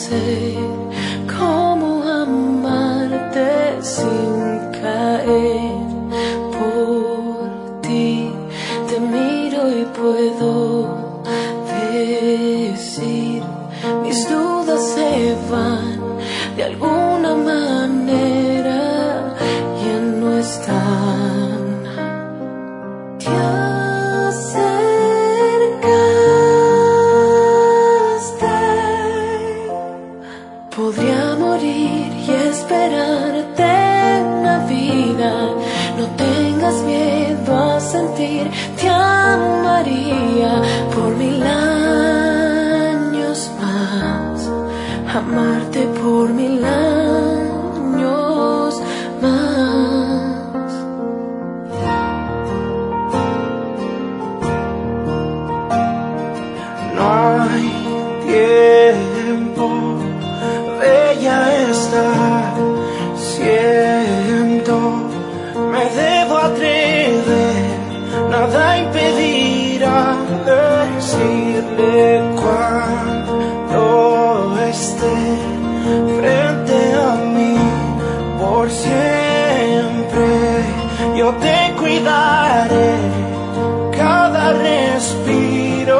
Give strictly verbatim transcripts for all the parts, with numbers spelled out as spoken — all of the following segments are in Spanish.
sé cómo amarte sin caer. Por ti te miro y puedo decir, mis dudas se van de alguna manera, ya no están. Te acercaste. Podría morir y esperarte una vida. No tengas miedo a sentir, te amaría por mil años más, amarte por mil años más. No hay tiempo, bella está, siento, me debo atrever, nada impedirá decirle cuando esté frente a mí. Por siempre yo te cuidaré, cada respiro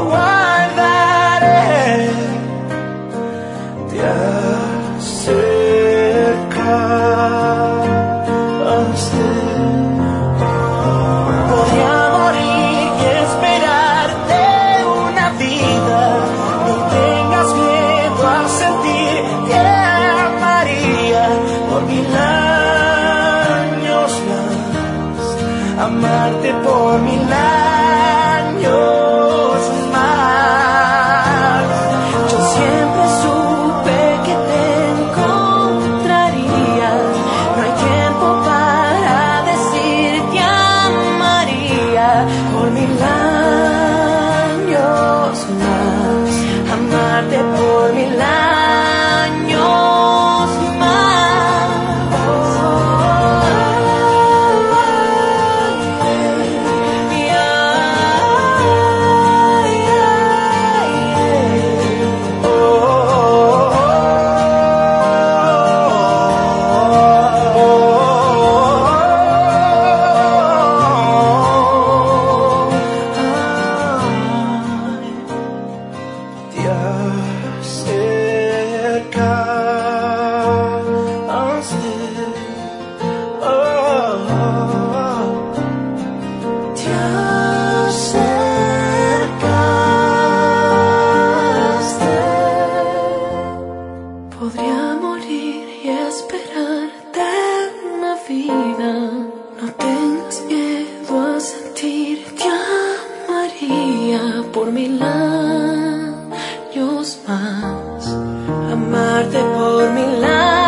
guardaré. Te acercaste. Podría morir y esperarte una vida. No tengas miedo a sentir, te amaría por mil años más, amarte por mil años más. Yo siempre supe que te encontraría. No hay tiempo para decir te amaría por mil años más, amarte por mil años más. Te acercaste, oh, Te acercaste. Podría morir y esperarte una vida. No tengas miedo a sentir, te amaría por mil años más, amarte por mil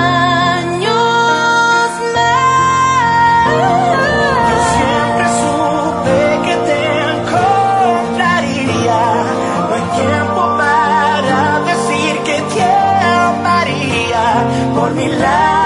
años más. yo siempre supe que te encontraría. No hay tiempo para decir que te amaría por mil años.